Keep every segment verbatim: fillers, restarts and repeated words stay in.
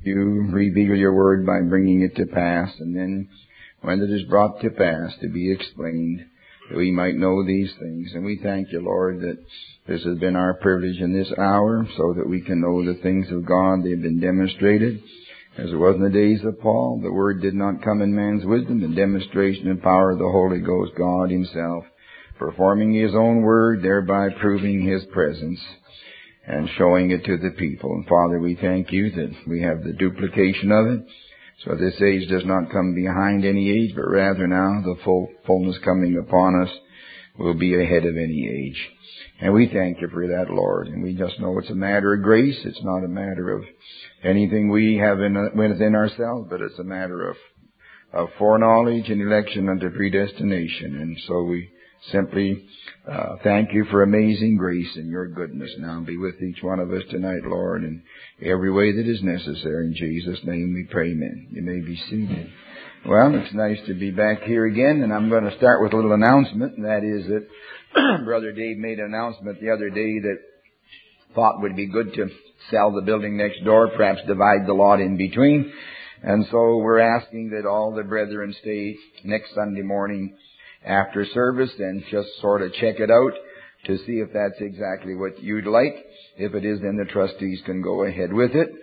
You reveal your word by bringing it to pass, and then when it is brought to pass, to be explained, that we might know these things. And we thank you, Lord, that this has been our privilege in this hour, so that we can know the things of God. They have been demonstrated, as it was in the days of Paul. The word did not come in man's wisdom, the demonstration and power of the Holy Ghost, God Himself, performing His own word, thereby proving His presence and showing it to the people. And Father, we thank you that we have the duplication of it. So this age does not come behind any age, but rather now the full fullness coming upon us will be ahead of any age. And we thank you for that, Lord. And we just know it's a matter of grace. It's not a matter of anything we have in, within ourselves, but it's a matter of, of foreknowledge and election unto predestination. And so we simply uh, thank you for amazing grace and your goodness. Now be with each one of us tonight, Lord, in every way that is necessary. In Jesus' name we pray, amen. You may be seated. Well, it's nice to be back here again, and I'm going to start with a little announcement, and that is that Brother Dave made an announcement the other day that thought would be good to sell the building next door, perhaps divide the lot in between. And so we're asking that all the brethren stay next Sunday morning after service and just sort of check it out to see if that's exactly what you'd like. If it is, then the trustees can go ahead with it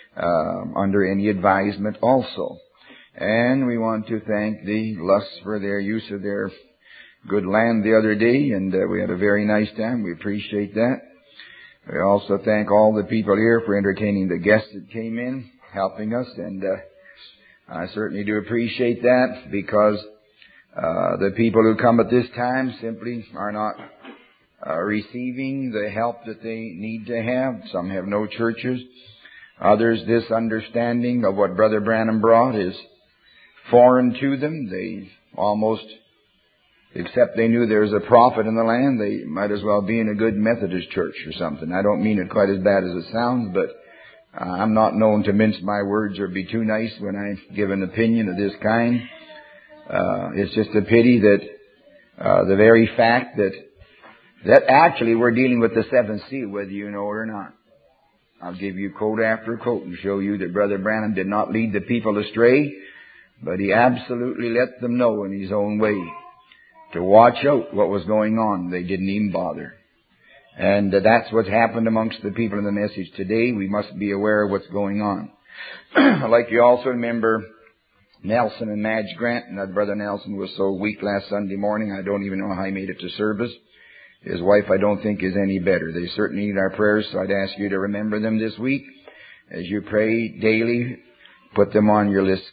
uh, under any advisement also. And we want to thank the Lusts for their use of their good land the other day, and uh, we had a very nice time. We appreciate that. We also thank all the people here for entertaining the guests that came in, helping us, and uh, I certainly do appreciate that, because Uh, the people who come at this time simply are not uh, receiving the help that they need to have. Some have no churches. Others, this understanding of what Brother Branham brought is foreign to them. They almost, except they knew there was a prophet in the land, they might as well be in a good Methodist church or something. I don't mean it quite as bad as it sounds, but uh, I'm not known to mince my words or be too nice when I give an opinion of this kind. Uh, it's just a pity that uh, the very fact that that actually we're dealing with the seventh seal, whether you know it or not. I'll give you quote after quote and show you that Brother Branham did not lead the people astray, but he absolutely let them know in his own way to watch out what was going on. They didn't even bother. And uh, that's what's happened amongst the people in the message today. We must be aware of what's going on. Like you also remember Nelson and Madge Grant, and that Brother Nelson was so weak last Sunday morning, I don't even know how he made it to service. His wife, I don't think, is any better. They certainly need our prayers, so I'd ask you to remember them this week. As you pray daily, put them on your list.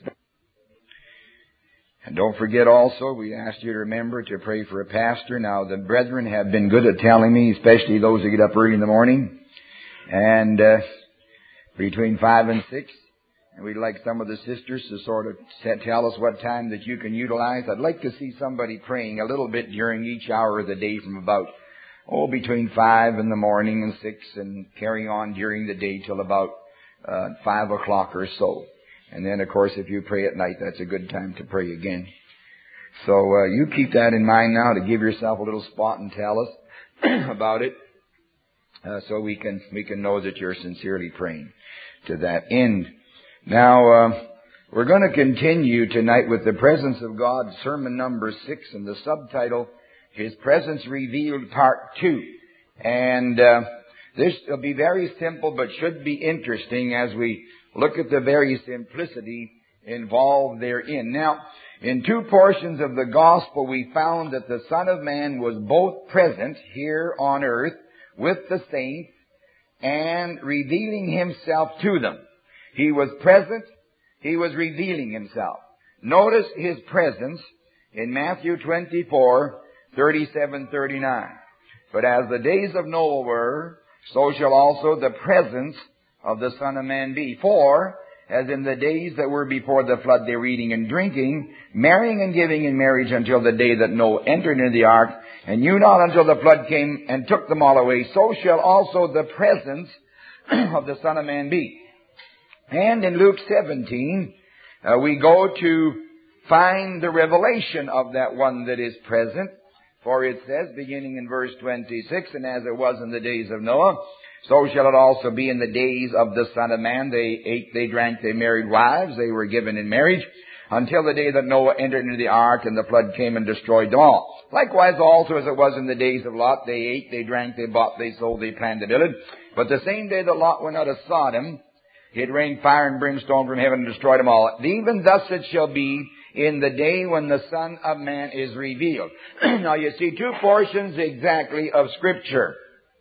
And don't forget also, we asked you to remember to pray for a pastor. Now, the brethren have been good at telling me, especially those who get up early in the morning, and uh, between five and six. And we'd like some of the sisters to sort of tell us what time that you can utilize. I'd like to see somebody praying a little bit during each hour of the day from about, oh, between five in the morning and six, and carrying on during the day till about uh, five o'clock or so. And then, of course, if you pray at night, that's a good time to pray again. So uh, you keep that in mind now, to give yourself a little spot and tell us about it, uh, so we can we can know that you're sincerely praying to that end. Now, uh, we're going to continue tonight with the Presence of God, sermon number six, and the subtitle, His Presence Revealed, Part Two. And uh, this will be very simple, but should be interesting as we look at the very simplicity involved therein. Now, in two portions of the Gospel, we found that the Son of Man was both present here on earth with the saints and revealing Himself to them. He was present. He was revealing Himself. Notice His presence in Matthew twenty-four, thirty-seven, thirty-nine. But as the days of Noah were, so shall also the presence of the Son of Man be. For, as in the days that were before the flood, they were eating and drinking, marrying and giving in marriage until the day that Noah entered into the ark, and knew not until the flood came and took them all away, so shall also the presence of the Son of Man be. And in Luke seventeen, uh, we go to find the revelation of that one that is present. For it says, beginning in verse twenty-six, and as it was in the days of Noah, So shall it also be in the days of the Son of Man. They ate, they drank, they married wives, they were given in marriage, until the day that Noah entered into the ark, and the flood came and destroyed them all. Likewise also as it was in the days of Lot, they ate, they drank, they bought, they sold, they planned, they builded. But the same day that Lot went out of Sodom, it rained fire and brimstone from heaven and destroyed them all. Even thus it shall be in the day when the Son of Man is revealed. Now you see two portions exactly of Scripture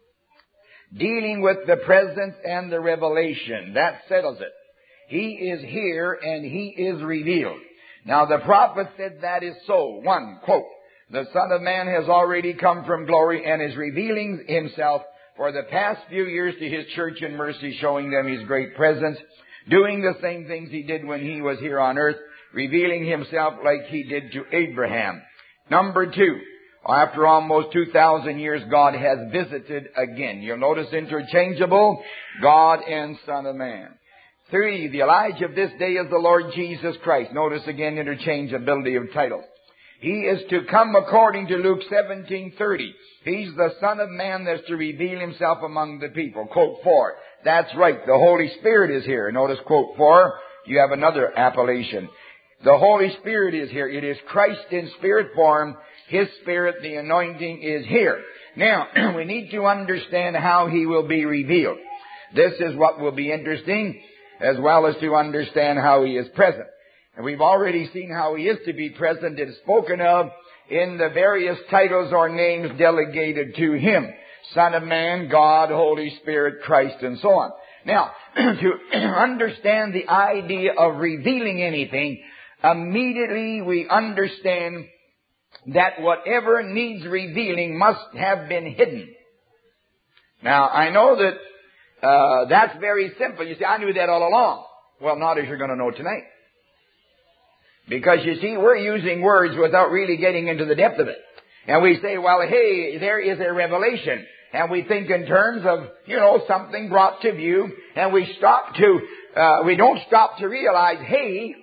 dealing with the present and the revelation. That settles it. He is here and He is revealed. Now the prophet said that is so. One, quote, the Son of Man has already come from glory and is revealing Himself for the past few years to His church in mercy, showing them His great presence, doing the same things He did when He was here on earth, revealing Himself like He did to Abraham. Number two, after almost two thousand years, God has visited again. You'll notice interchangeable, God and Son of Man. Three, the Elijah of this day is the Lord Jesus Christ. Notice again interchangeability of titles. He is to come according to Luke seventeen thirty. He's the Son of Man that's to reveal Himself among the people. Quote four. That's right. The Holy Spirit is here. Notice quote four. You have another appellation. The Holy Spirit is here. It is Christ in spirit form. His Spirit, the anointing, is here. Now, we need to understand how He will be revealed. This is what will be interesting, as well as to understand how He is present. And we've already seen how He is to be present. It is spoken of in the various titles or names delegated to Him. Son of Man, God, Holy Spirit, Christ, and so on. Now, to understand the idea of revealing anything, immediately we understand that whatever needs revealing must have been hidden. Now, I know that uh, that's very simple. You see, I knew that all along. Well, not as you're going to know tonight. Because, you see, we're using words without really getting into the depth of it. And we say, well, hey, there is a revelation. And we think in terms of, you know, something brought to view. And we stop to, uh, we don't stop to realize, hey,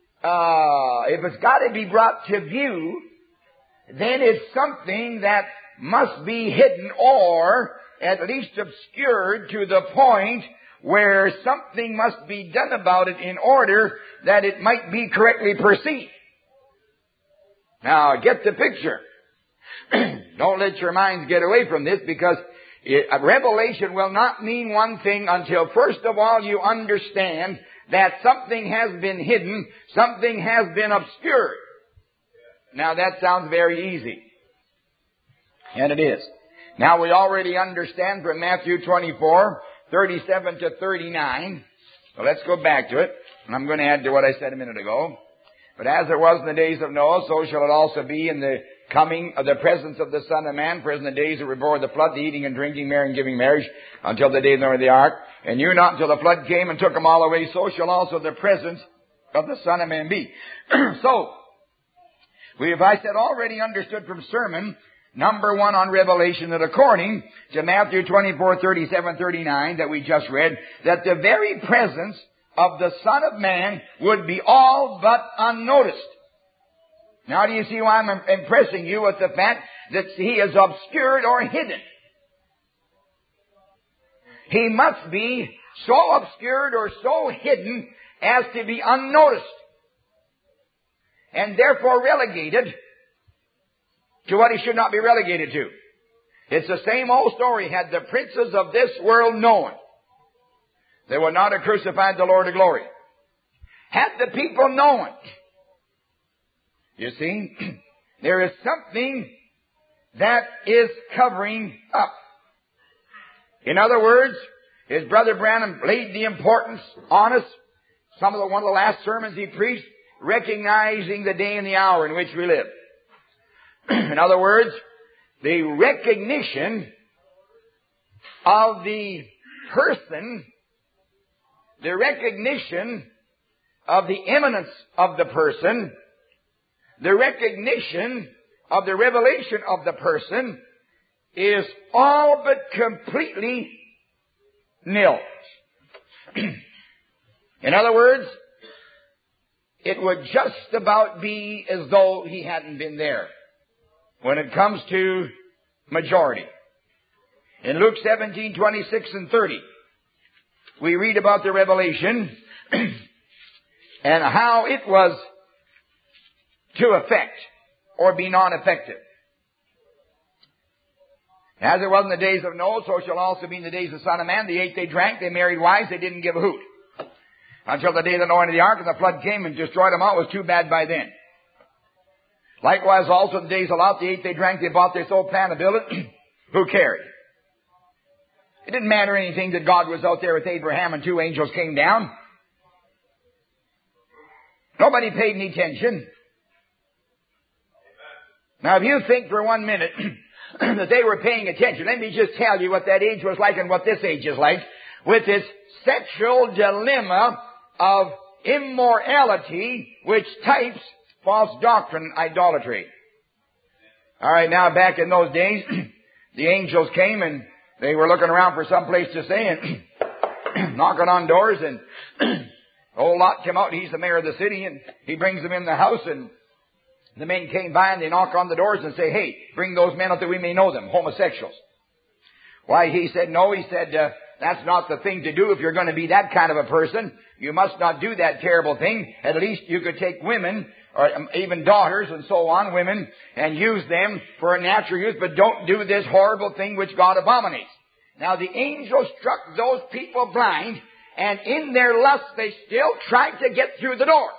uh, if it's got to be brought to view, then it's something that must be hidden or at least obscured to the point where something must be done about it in order that it might be correctly perceived. Now, get the picture. Don't let your minds get away from this, because it, a revelation will not mean one thing until first of all you understand that something has been hidden, something has been obscured. Now that sounds very easy. And it is. Now we already understand from Matthew twenty-four, thirty-seven to thirty-nine. So let's go back to it. And I'm going to add to what I said a minute ago. But as it was in the days of Noah, so shall it also be in the coming of the presence of the Son of Man. For as in the days that were before the flood, the eating and drinking, marrying and giving marriage, until the day of the ark. And knew not until the flood came and took them all away, so shall also the presence of the Son of Man be. So, we have, I said, already understood from sermon, number one on Revelation, that according to Matthew twenty-four, thirty-seven, thirty-nine, that we just read, that the very presence of the Son of Man would be all but unnoticed. Now do you see why I'm impressing you with the fact that He is obscured or hidden? He must be so obscured or so hidden as to be unnoticed, and therefore relegated to what He should not be relegated to. It's the same old story. Had the princes of this world known, they would not have crucified the Lord of glory. Had the people known, you see, there is something that is covering up. In other words, his brother Branham laid the importance on us. Some of the, one of the last sermons he preached, recognizing the day and the hour in which we live. In other words, the recognition of the person, the recognition of the imminence of the person, the recognition of the revelation of the person is all but completely nil. In other words, it would just about be as though He hadn't been there when it comes to majority. In Luke seventeen, twenty-six and thirty, we read about the revelation and how it was to affect or be non-effective. As it was in the days of Noah, so shall also be in the days of the Son of Man. They ate, they drank, they married wives, they didn't give a hoot. Until the day that Noah entered the ark and the flood came and destroyed them all. It was too bad by then. Likewise also in the days of Lot, they ate, they drank, they bought, they sold, planted, built it. Who cared? It didn't matter anything that God was out there with Abraham and two angels came down. Nobody paid any attention. Now if you think for one minute that they were paying attention, let me just tell you what that age was like and what this age is like, with this sexual dilemma of immorality which types false doctrine, idolatry. All right, now back in those days, the angels came and they were looking around for some place to stay and knocking on doors, and old Lot came out, and he's the mayor of the city, and he brings them in the house, and the men came by and they knock on the doors and say, hey, bring those men out that we may know them, homosexuals. Why, he said, no, he said, uh, that's not the thing to do. If you're going to be that kind of a person, you must not do that terrible thing. At least you could take women, or even daughters and so on, women, and use them for a natural use, but don't do this horrible thing which God abominates. Now the angel struck those people blind, and in their lust they still tried to get through the door.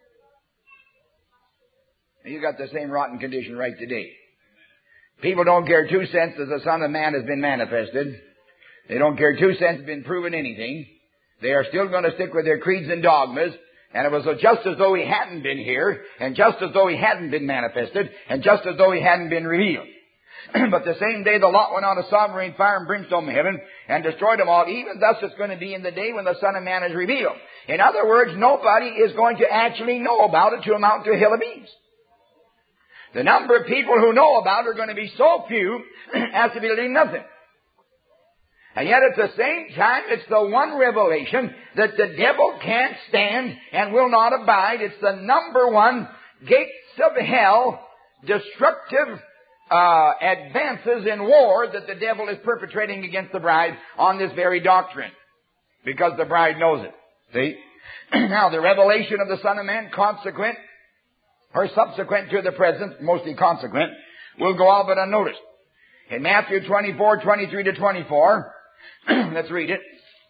You got the same rotten condition right today. People don't care two cents that the Son of Man has been manifested. They don't care two cents has been proven anything. They are still going to stick with their creeds and dogmas. And it was just as though he hadn't been here, and just as though he hadn't been manifested, and just as though he hadn't been revealed. But the same day the Lot went out of Sodom, rain, fire, and brimstone from heaven, and destroyed them all, even thus it's going to be in the day when the Son of Man is revealed. In other words, nobody is going to actually know about it to amount to a hill of beans. The number of people who know about it are going to be so few as to be doing nothing. And yet at the same time, it's the one revelation that the devil can't stand and will not abide. It's the number one gates of hell, destructive uh, advances in war that the devil is perpetrating against the bride on this very doctrine. Because the bride knows it. See? Now, the revelation of the Son of Man, consequent, or subsequent to the present, mostly consequent, will go all but unnoticed. In Matthew twenty-four, twenty-three to twenty-four, let's read it.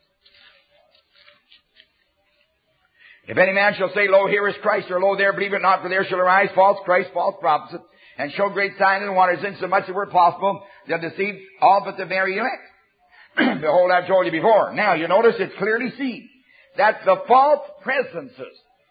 If any man shall say, lo, here is Christ, or lo, there, believe it not, for there shall arise false Christ, false prophets, and show great signs and wonders, insomuch that were possible, they'll deceive all but the very elect. Behold, I've told you before. Now, you notice it's clearly seen that the false presences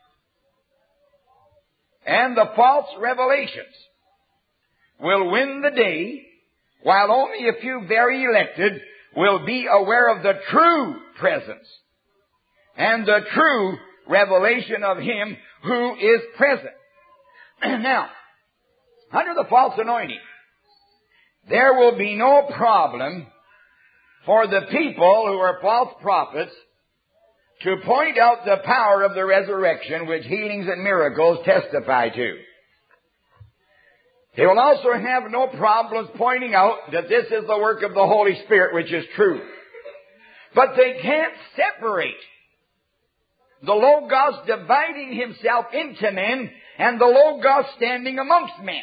and the false revelations will win the day, while only a few very elected will be aware of the true presence and the true revelation of Him who is present. Now, under the false anointing, there will be no problem for the people who are false prophets to point out the power of the resurrection which healings and miracles testify to. They will also have no problems pointing out that this is the work of the Holy Spirit, which is true. But they can't separate the Logos dividing Himself into men and the Logos standing amongst men.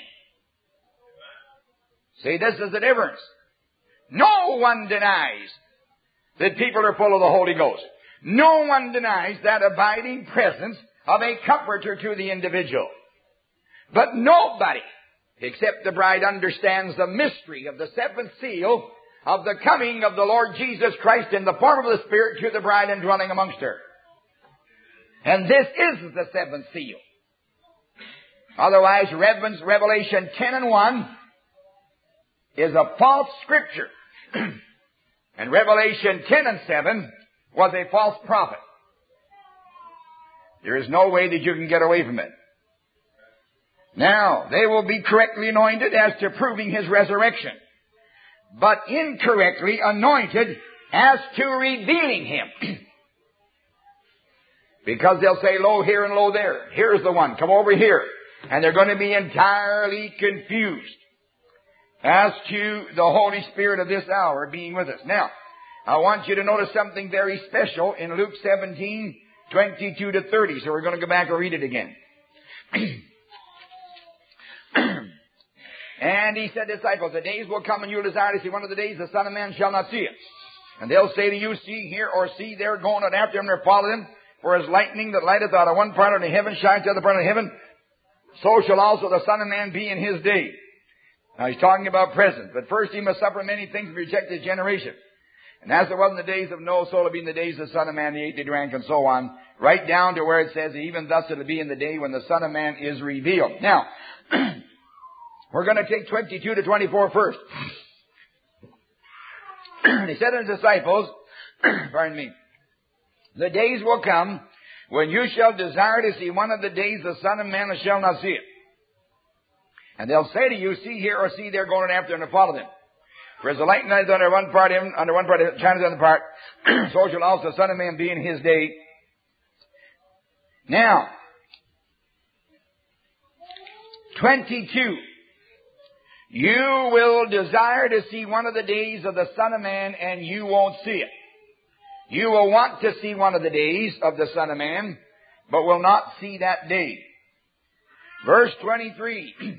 See, this is the difference. No one denies that people are full of the Holy Ghost. No one denies that abiding presence of a comforter to the individual. But nobody, except the bride, understands the mystery of the seventh seal of the coming of the Lord Jesus Christ in the form of the Spirit to the bride and dwelling amongst her. And this is the seventh seal. Otherwise, Revelation ten and one is a false scripture. And Revelation ten and seven was a false prophet. There is no way that you can get away from it. Now, they will be correctly anointed as to proving His resurrection, but incorrectly anointed as to revealing Him. Because they'll say, lo, here and lo, there. Here's the one. Come over here. And they're going to be entirely confused. as to the Holy Spirit of this hour being with us. Now, I want you to notice something very special in Luke seventeen, twenty-two to thirty. So we're going to go back and read it again. And he said, disciples, the days will come and you'll desire to see one of the days, the Son of Man shall not see it. And they'll say to you, see here or see there, going on after him, or follow him. For as lightning that lighteth out of one part of the heaven shines to the other part of heaven, so shall also the Son of Man be in his day. Now he's talking about present. But first he must suffer many things and reject his generation. And as it was in the days of Noah, so it'll be in the days of the Son of Man, they ate, they drank, and so on. Right down to where it says, even thus it'll be in the day when the Son of Man is revealed. Now, we're going to take twenty-two to twenty-four first. He said to his disciples, pardon me, the days will come when you shall desire to see one of the days the Son of Man and shall not see it. And they'll say to you, see here or see there, going after him, and follow them. For as the light night under one part of him, under one part of him, shines on the part, so shall also the Son of Man be in his day. Now, twenty-two. You will desire to see one of the days of the Son of Man, and you won't see it. You will want to see one of the days of the Son of Man, but will not see that day. Verse twenty-three.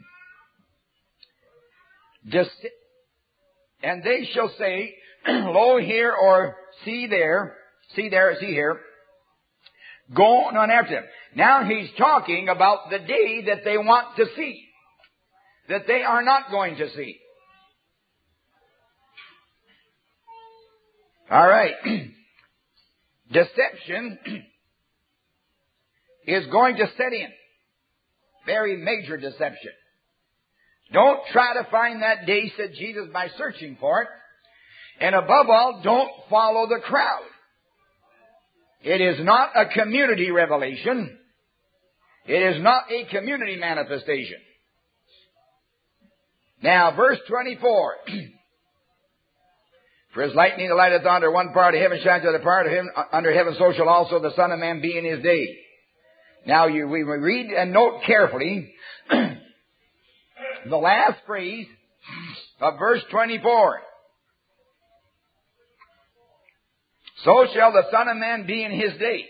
And they shall say, lo here or see there, see there, see here, go on after him. Now he's talking about the day that they want to see, that they are not going to see. All right. Deception is going to set in. Very major deception. Don't try to find that day, said Jesus, by searching for it. And above all, don't follow the crowd. It is not a community revelation. It is not a community manifestation. Now, verse twenty-four. For as lightning that lighteth under one part of heaven shines to the other part of heaven, under heaven, so shall also the Son of Man be in his day. Now, you, we read and note carefully the last phrase of verse twenty-four. So shall the Son of Man be in his day.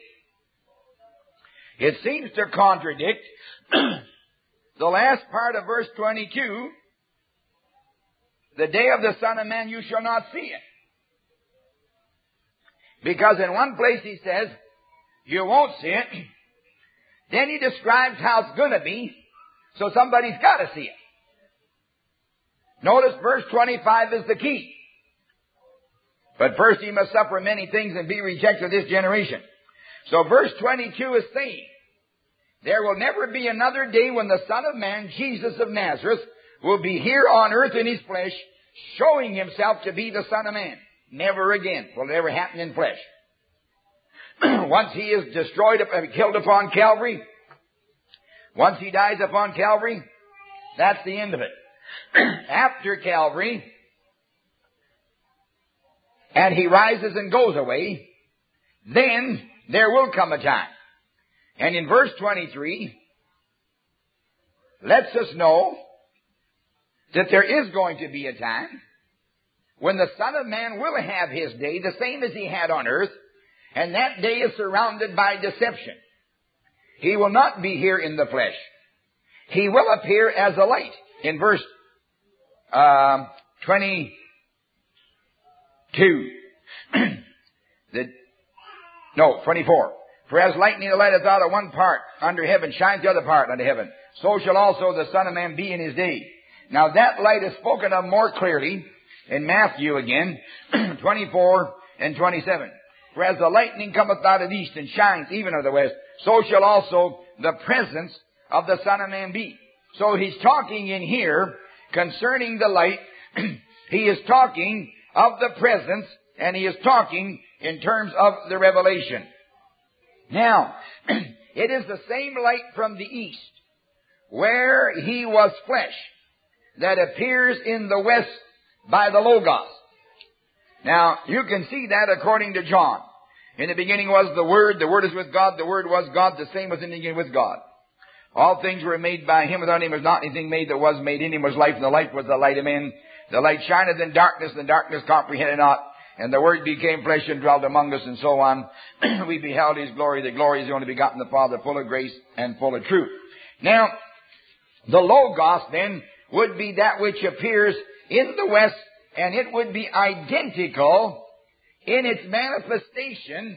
It seems to contradict the last part of verse twenty-two. The day of the Son of Man you shall not see it. Because in one place he says, you won't see it. Then he describes how it's going to be, so somebody's got to see it. Notice verse twenty-five is the key. But first he must suffer many things and be rejected of this generation. So verse twenty-two is saying, there will never be another day when the Son of Man, Jesus of Nazareth, will be here on earth in his flesh, showing himself to be the Son of Man. Never again will it ever happen in flesh. Once he is destroyed, killed upon Calvary, once he dies upon Calvary, that's the end of it. After Calvary, and he rises and goes away, then there will come a time. And in verse twenty-three, lets us know that there is going to be a time when the Son of Man will have his day, the same as he had on earth, and that day is surrounded by deception. He will not be here in the flesh. He will appear as a light. In verse uh, twenty-two, the, no, twenty-four. For as lightning that lighteth out of one part under heaven shines the other part under heaven, so shall also the Son of Man be in his day. Now that light is spoken of more clearly in Matthew again, twenty-four and twenty-seven. For as the lightning cometh out of the east and shines even of the west, so shall also the presence of the Son of Man be. So he's talking in here concerning the light. He is talking of the presence, and he is talking in terms of the revelation. Now, it is the same light from the east, where he was flesh, that appears in the west by the Logos. Now, you can see that according to John. In the beginning was the Word, the Word is with God, the Word was God, the same was in the beginning with God. All things were made by him. Without him was not anything made that was made. In him was life, and the life was the light of men. The light shineth in darkness, and the darkness comprehended not. And the Word became flesh and dwelt among us, and so on. We beheld his glory. The glory is the only begotten of the Father, full of grace and full of truth. Now, the Logos then would be that which appears in the West, and it would be identical in its manifestation,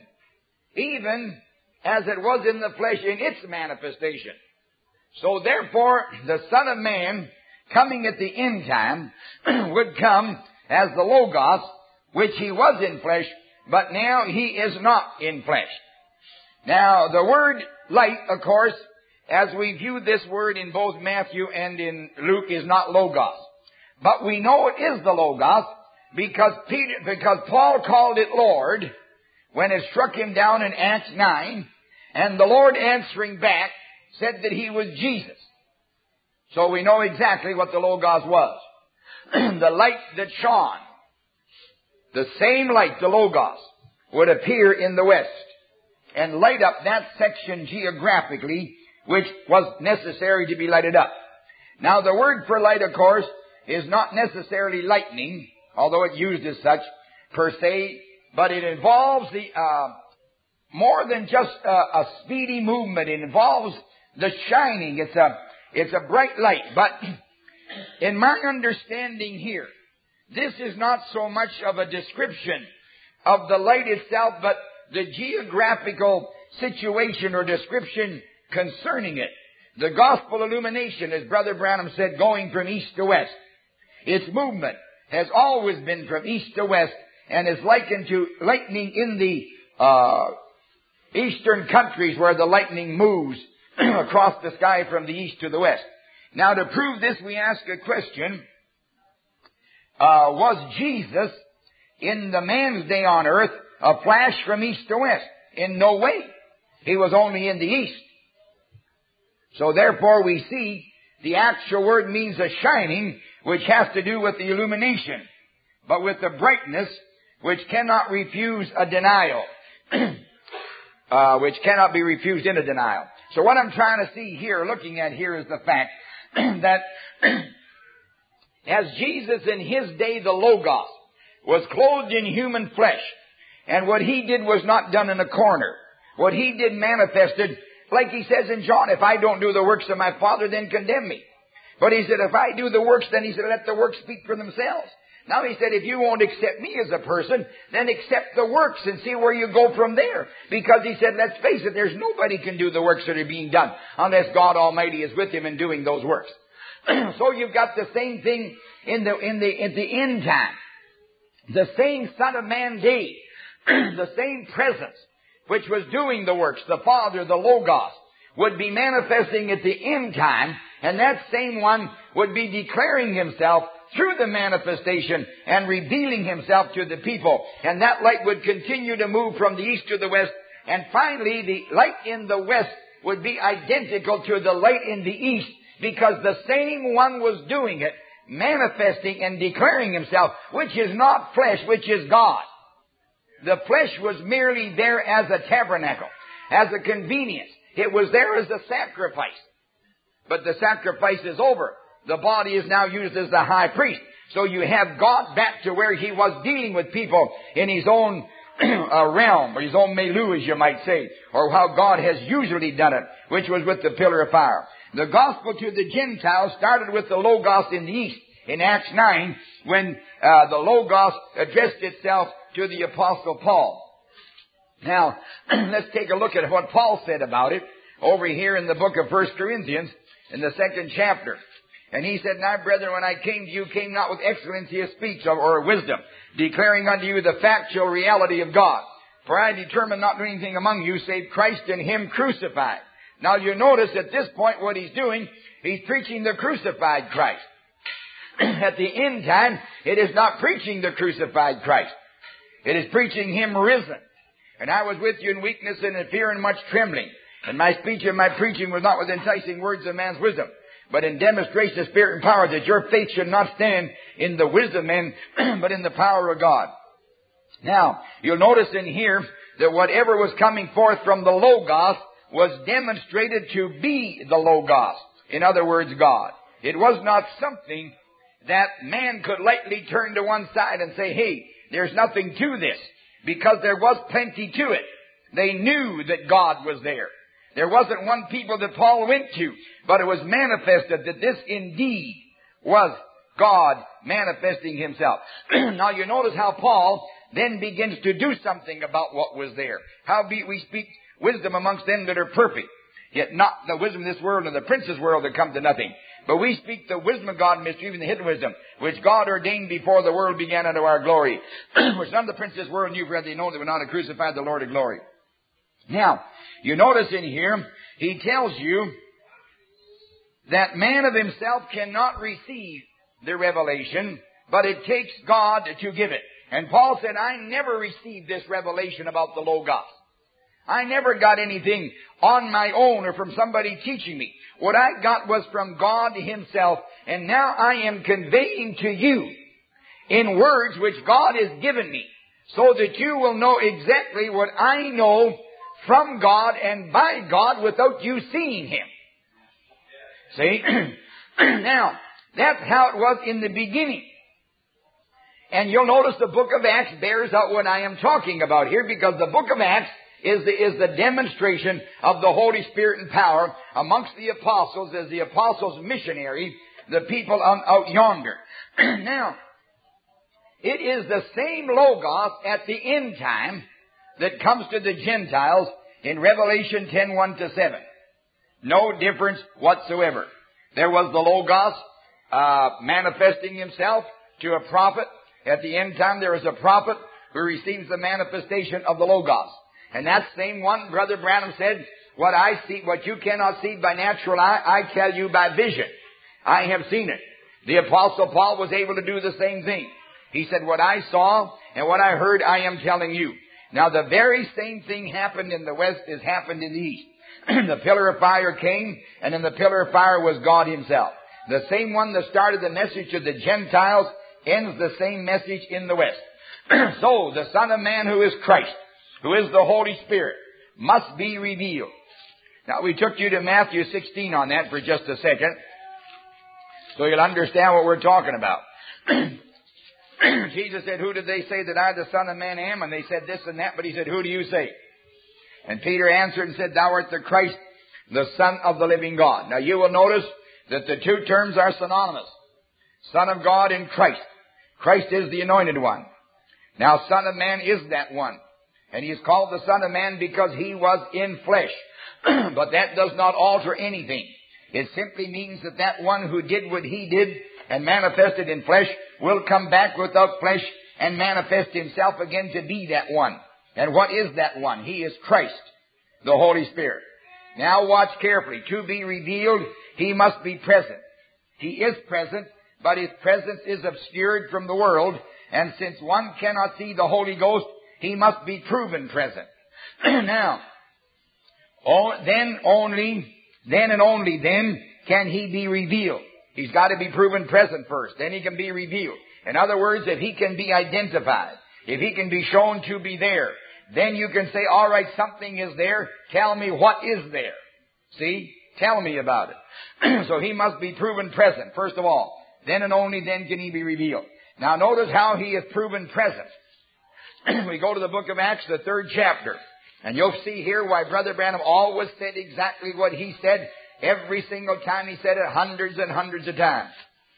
even as it was in the flesh in its manifestation. So therefore, the Son of Man, coming at the end time, would come as the Logos, which he was in flesh, but now he is not in flesh. Now, the word light, of course, as we view this word in both Matthew and in Luke, is not Logos. But we know it is the Logos because Peter, because Paul called it Lord when it struck him down in Acts nine, and the Lord answering back said that he was Jesus. So we know exactly what the Logos was. The light that shone, the same light, the Logos, would appear in the West and light up that section geographically which was necessary to be lighted up. Now the word for light, of course, is not necessarily lightning, although it's used as such per se, but it involves the uh, more than just a, a speedy movement. It involves the shining. It's a it's a bright light. But in my understanding here, this is not so much of a description of the light itself, but the geographical situation or description concerning it. The gospel illumination, as Brother Branham said, going from east to west. Its movement has always been from east to west and is likened to lightning in the uh, eastern countries where the lightning moves across the sky from the east to the west. Now, to prove this, we ask a question. Uh, was Jesus, in the man's day on earth, a flash from east to west? In no way. He was only in the east. So therefore we see the actual word means a shining, which has to do with the illumination, but with the brightness, which cannot refuse a denial, uh, which cannot be refused in a denial. So what I'm trying to see here, looking at here, is the fact that as Jesus in his day, the Logos, was clothed in human flesh, and what he did was not done in a corner. What he did manifested, like he says in John, if I don't do the works of my Father, then condemn me. But he said, if I do the works, then he said, let the works speak for themselves. Now he said, if you won't accept me as a person, then accept the works and see where you go from there. Because he said, let's face it, there's nobody can do the works that are being done unless God Almighty is with him in doing those works. So you've got the same thing in the, in the, in the end time. The same Son of Man day, the same presence which was doing the works, the Father, the Logos, would be manifesting at the end time, and that same one would be declaring himself through the manifestation and revealing himself to the people. And that light would continue to move from the east to the west, and finally the light in the west would be identical to the light in the east, because the same one was doing it, manifesting and declaring himself, which is not flesh, which is God. The flesh was merely there as a tabernacle, as a convenience. It was there as a sacrifice. But the sacrifice is over. The body is now used as the high priest. So you have God back to where he was dealing with people in his own uh, realm, or his own milieu, as you might say, or how God has usually done it, which was with the pillar of fire. The gospel to the Gentiles started with the Logos in the east, in Acts nine, when uh, the Logos addressed itself to the Apostle Paul. Now, let's take a look at what Paul said about it over here in the book of First Corinthians, in the second chapter. And he said, now, brethren, when I came to you, came not with excellency of speech or wisdom, declaring unto you the factual reality of God. For I determined not to do anything among you, save Christ and him crucified. Now, you notice at this point what he's doing, he's preaching the crucified Christ. At the end time, it is not preaching the crucified Christ. It is preaching him risen. And I was with you in weakness and in fear and much trembling. And my speech and my preaching was not with enticing words of man's wisdom, but in demonstration of spirit and power, that your faith should not stand in the wisdom of men, but in the power of God. Now, you'll notice in here that whatever was coming forth from the Logos was demonstrated to be the Logos. In other words, God. It was not something that man could lightly turn to one side and say, hey, there's nothing to this, because there was plenty to it. They knew that God was there. There wasn't one people that Paul went to, but it was manifested that this indeed was God manifesting himself. Now you notice how Paul then begins to do something about what was there. Howbeit we speak wisdom amongst them that are perfect, yet not the wisdom of this world and the prince's world that come to nothing. But we speak the wisdom of God, mystery, even the hidden wisdom, which God ordained before the world began unto our glory, which none of the princes of this world knew, for they know that we're not a crucified the Lord of glory. Now, you notice in here, he tells you that man of himself cannot receive the revelation, but it takes God to give it. And Paul said, I never received this revelation about the Logos. I never got anything on my own or from somebody teaching me. What I got was from God himself, and now I am conveying to you in words which God has given me, so that you will know exactly what I know from God and by God without you seeing him. See? Now, that's how it was in the beginning. And you'll notice the book of Acts bears out what I am talking about here, because the book of Acts is the, is the demonstration of the Holy Spirit and power amongst the apostles as the apostles' missionary, the people on, out yonder. Now, it is the same Logos at the end time that comes to the Gentiles in Revelation ten, one to seven. No difference whatsoever. There was the Logos uh, manifesting himself to a prophet. At the end time there is a prophet who receives the manifestation of the Logos. And that same one, Brother Branham said, what I see, what you cannot see by natural eye, I tell you by vision. I have seen it. The Apostle Paul was able to do the same thing. He said, what I saw and what I heard, I am telling you. Now the very same thing happened in the West as happened in the East. The pillar of fire came, and in the pillar of fire was God himself. The same one that started the message to the Gentiles ends the same message in the West. So the Son of Man, who is Christ, who is the Holy Spirit, must be revealed. Now we took you to Matthew sixteen on that for just a second, so you'll understand what we're talking about. Jesus said, who did they say that I, the Son of Man, am? And they said this and that, but he said, who do you say? And Peter answered and said, thou art the Christ, the Son of the living God. Now you will notice that the two terms are synonymous. Son of God and Christ. Christ is the anointed one. Now Son of Man is that one. And he is called the Son of Man because he was in flesh. But that does not alter anything. It simply means that that one who did what he did and manifested in flesh will come back without flesh and manifest himself again to be that one. And what is that one? He is Christ, the Holy Spirit. Now watch carefully. To be revealed, he must be present. He is present, but his presence is obscured from the world. And since one cannot see the Holy Ghost, he must be proven present. Now, oh, then only, then and only then can he be revealed. He's got to be proven present first. Then he can be revealed. In other words, if he can be identified, if he can be shown to be there, then you can say, all right, something is there. Tell me what is there. See? Tell me about it. So he must be proven present, first of all. Then and only then can he be revealed. Now notice how he is proven present. We go to the book of Acts, the third chapter. And you'll see here why Brother Branham always said exactly what he said. Every single time he said it, hundreds and hundreds of times.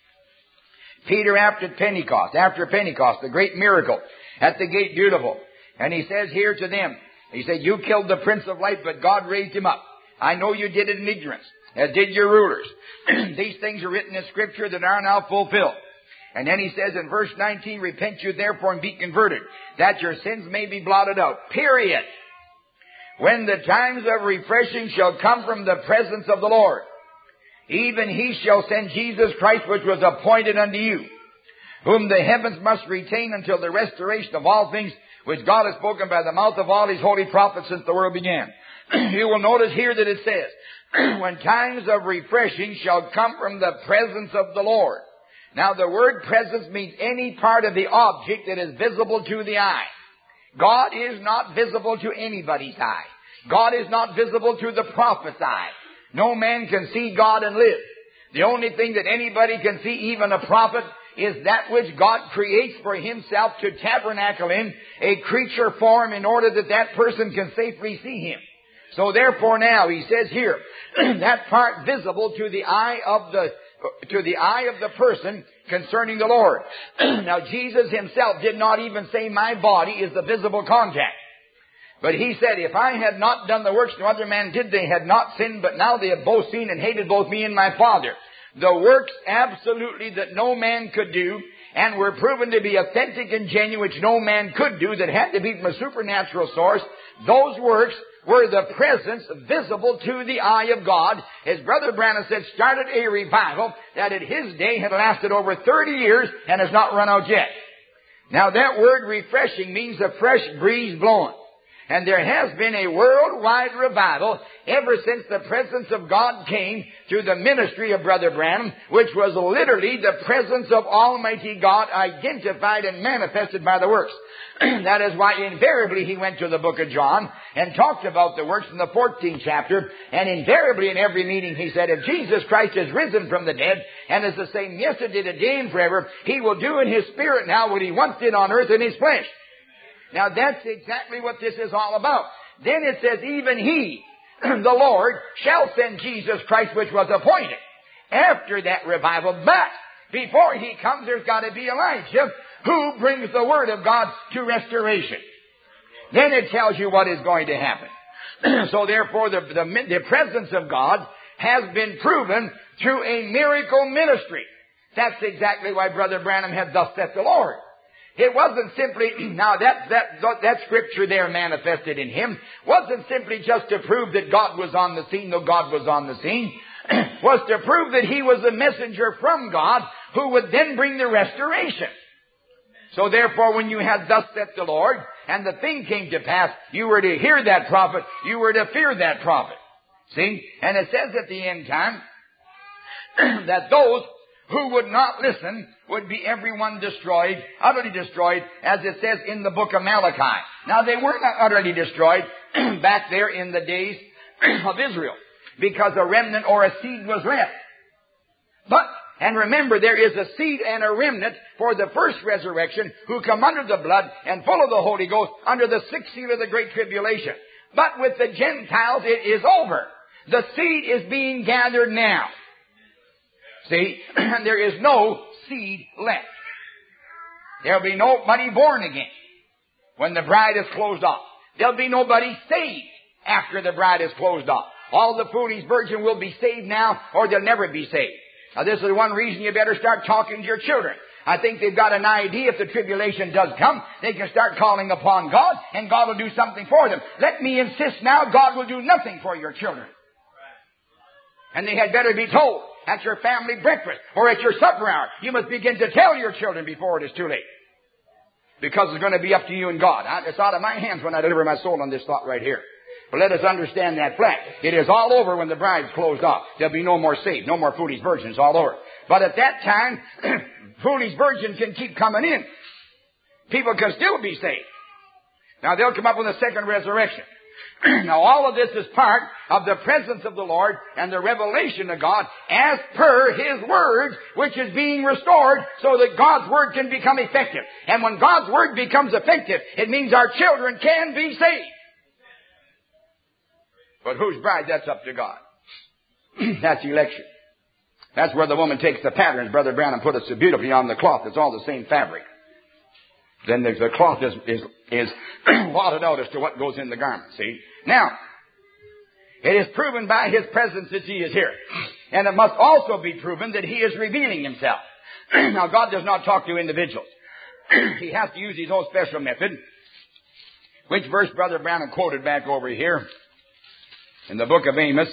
Peter after Pentecost, after Pentecost, the great miracle at the gate beautiful. And he says here to them, he said, you killed the Prince of Life, but God raised him up. I know you did it in ignorance, as did your rulers. These things are written in Scripture that are now fulfilled. And then he says in verse nineteen, repent you therefore and be converted, that your sins may be blotted out. Period. When the times of refreshing shall come from the presence of the Lord, even he shall send Jesus Christ, which was appointed unto you, whom the heavens must retain until the restoration of all things, which God has spoken by the mouth of all his holy prophets since the world began. You will notice here that it says, when times of refreshing shall come from the presence of the Lord. Now the word presence means any part of the object that is visible to the eye. God is not visible to anybody's eye. God is not visible to the prophet's eye. No man can see God and live. The only thing that anybody can see, even a prophet, is that which God creates for Himself to tabernacle in, a creature form, in order that that person can safely see Him. So therefore now, he says here, that part visible to the eye of the, to the eye of the person concerning the Lord. Now Jesus Himself did not even say my body is the visible contact. But He said, if I had not done the works no other man did, they had not sinned, but now they have both seen and hated both me and my Father. The works absolutely that no man could do, and were proven to be authentic and genuine, which no man could do, that had to be from a supernatural source, those works were the presence visible to the eye of God. As Brother Branham said, started a revival that at his day had lasted over thirty years and has not run out yet. Now that word refreshing means a fresh breeze blowing. And there has been a worldwide revival ever since the presence of God came through the ministry of Brother Branham, which was literally the presence of Almighty God identified and manifested by the works. That is why invariably he went to the book of John and talked about the works in the fourteenth chapter. And invariably in every meeting he said, if Jesus Christ is risen from the dead and is the same yesterday, today, and forever, He will do in His spirit now what He once did on earth in His flesh. Now that's exactly what this is all about. Then it says, even He, the Lord, shall send Jesus Christ, which was appointed after that revival. But before He comes, there's got to be Elijah, who brings the Word of God to restoration. Then it tells you what is going to happen. So therefore, the, the, the presence of God has been proven through a miracle ministry. That's exactly why Brother Branham had thus said the Lord. It wasn't simply, now that, that, that scripture there manifested in him wasn't simply just to prove that God was on the scene, though God was on the scene, was to prove that He was a messenger from God who would then bring the restoration. So therefore, when you had thus said the Lord, and the thing came to pass, you were to hear that prophet, you were to fear that prophet. See? And it says at the end time, that those who would not listen would be everyone destroyed, utterly destroyed, as it says in the book of Malachi. Now, they were not utterly destroyed back there in the days of Israel, because a remnant or a seed was left. But, and remember, there is a seed and a remnant for the first resurrection who come under the blood and full of the Holy Ghost under the sixth seal of the Great Tribulation. But with the Gentiles, it is over. The seed is being gathered now. See, and there is no seed left. There'll be nobody born again when the bride is closed off. There'll be nobody saved after the bride is closed off. All the foolish virgin will be saved now, or they'll never be saved. Now, this is one reason you better start talking to your children. I think they've got an idea if the tribulation does come, they can start calling upon God, and God will do something for them. Let me insist now, God will do nothing for your children. And they had better be told at your family breakfast or at your supper hour. You must begin to tell your children before it is too late. Because it's going to be up to you and God. It's out of my hands when I deliver my soul on this thought right here. But let us understand that flat. It is all over when the bride's closed off. There'll be no more saved, no more foolish virgins all over. But at that time, foolish virgins can keep coming in. People can still be saved. Now they'll come up with a second resurrection. Now all of this is part of the presence of the Lord and the revelation of God as per His Word, which is being restored so that God's Word can become effective. And when God's Word becomes effective, it means our children can be saved. But whose bride? That's up to God. That's election. That's where the woman takes the patterns. Brother Branham put it so beautifully on the cloth. It's all the same fabric. Then there's the cloth is, is, is blotted out as to what goes in the garment, see? Now, it is proven by His presence that He is here. And it must also be proven that He is revealing Himself. Now, God does not talk to individuals. He has to use His own special method. Which verse Brother Branham quoted back over here in the book of Amos.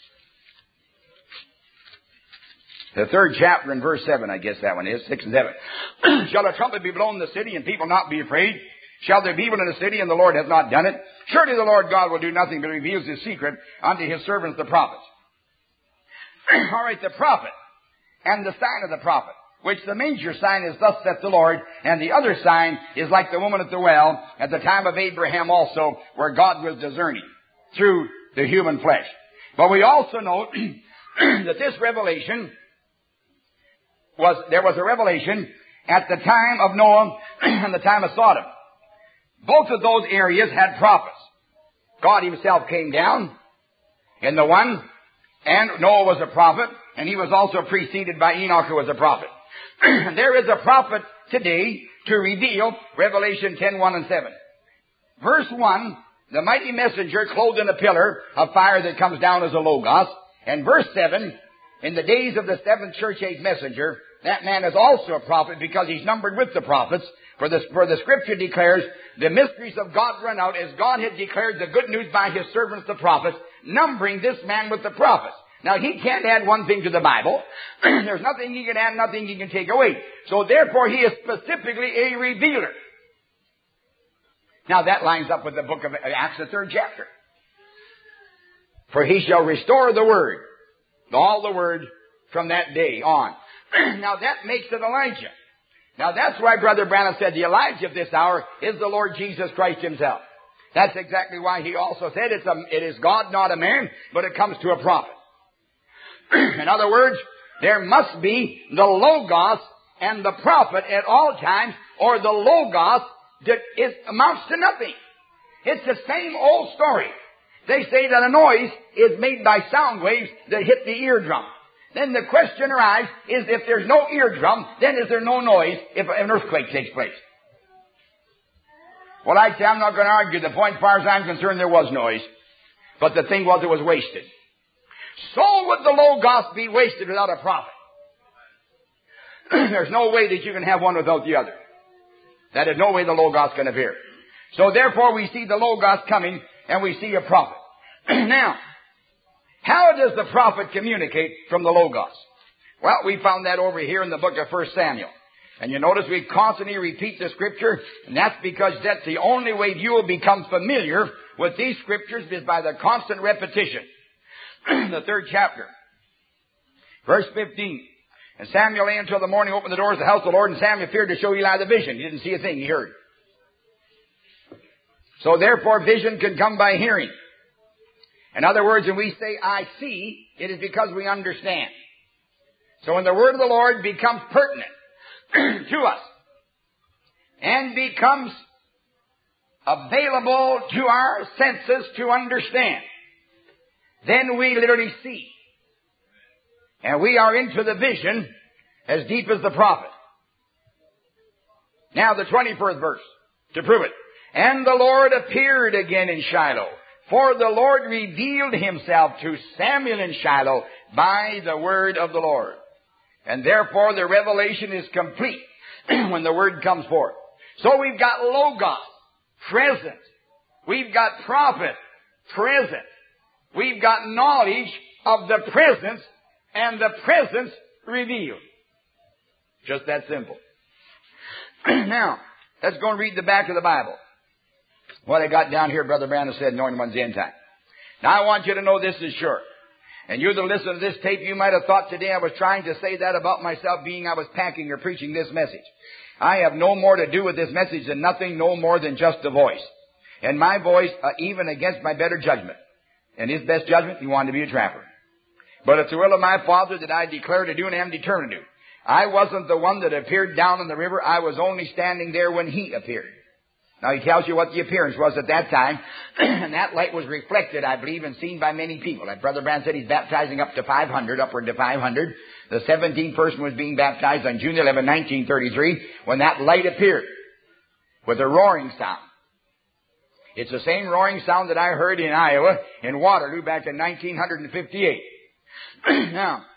The third chapter in verse seven, I guess that one is, six and seven. Shall a trumpet be blown in the city and people not be afraid? Shall there be evil in the city and the Lord hath not done it? Surely the Lord God will do nothing but reveals His secret unto His servants the prophets. All right, the prophet and the sign of the prophet, which the major sign is thus saith the Lord, and the other sign is like the woman at the well at the time of Abraham also, where God was discerning. through the human flesh. But we also know that this revelation was, there was a revelation at the time of Noah and the time of Sodom. Both of those areas had prophets. God himself came down in the one, and Noah was a prophet, and he was also preceded by Enoch, who was a prophet. There is a prophet today to reveal Revelation ten, one and seven. Verse one, the mighty messenger clothed in a pillar of fire that comes down as a Logos. And verse seven, in the days of the seventh church age messenger, that man is also a prophet because he's numbered with the prophets. For the, for the scripture declares, the mysteries of God run out as God had declared the good news by his servants the prophets, numbering this man with the prophets. Now, he can't add one thing to the Bible. There's nothing he can add, nothing he can take away. So, therefore, he is specifically a revealer. Now, that lines up with the book of Acts, the third chapter. For he shall restore the word, all the word from that day on. Now, that makes it Elijah. Now, that's why Brother Branham said the Elijah of this hour is the Lord Jesus Christ himself. That's exactly why he also said it's a, it is God, not a man, but it comes to a prophet. In other words, there must be the Logos and the prophet at all times, or the Logos that is, amounts to nothing. It's the same old story. They say that a noise is made by sound waves that hit the eardrum. Then the question arises, is if there's no eardrum, then is there no noise if an earthquake takes place? Well, I say I'm not going to argue. The point, as far as I'm concerned, there was noise. But the thing was, it was wasted. So would the Logos be wasted without a prophet. There's no way that you can have one without the other. That is no way the Logos can appear. So therefore we see the Logos coming and we see a prophet. Now, how does the prophet communicate from the Logos? Well, we found that over here in the book of First Samuel. And you notice we constantly repeat the scripture, and that's because that's the only way you will become familiar with these scriptures is by the constant repetition. The third chapter, verse fifteen. And Samuel lay until the morning, opened the doors of the house of the Lord, and Samuel feared to show Eli the vision. He didn't see a thing, he heard. So therefore vision can come by hearing. In other words, when we say I see, it is because we understand. So when the word of the Lord becomes pertinent to us and becomes available to our senses to understand, then we literally see. And we are into the vision as deep as the prophet. Now the twenty-first verse to prove it. And the Lord appeared again in Shiloh, for the Lord revealed himself to Samuel in Shiloh by the word of the Lord. And therefore the revelation is complete when the word comes forth. So we've got Logos, present. We've got prophet, present. We've got knowledge of the presence and the presence revealed. Just that simple. Now, let's go and read the back of the Bible. What I got down here, Brother Branham said, knowing one's end time. Now I want you to know this is sure. And you that listen to this tape, you might have thought today I was trying to say that about myself, being I was packing or preaching this message. I have no more to do with this message than nothing, no more than just a voice. And my voice, uh, even against my better judgment. And his best judgment, he wanted to be a trapper. But it's the will of my Father that I declare to do and am determined to do. I wasn't the one that appeared down in the river. I was only standing there when he appeared. Now he tells you what the appearance was at that time. And that light was reflected, I believe, and seen by many people. Like Brother Branham said, he's baptizing up to five hundred, upward to five hundred. The seventeenth person was being baptized on June eleventh, nineteen thirty-three, when that light appeared with a roaring sound. It's the same roaring sound that I heard in Iowa, in Waterloo, back in nineteen fifty-eight. Now,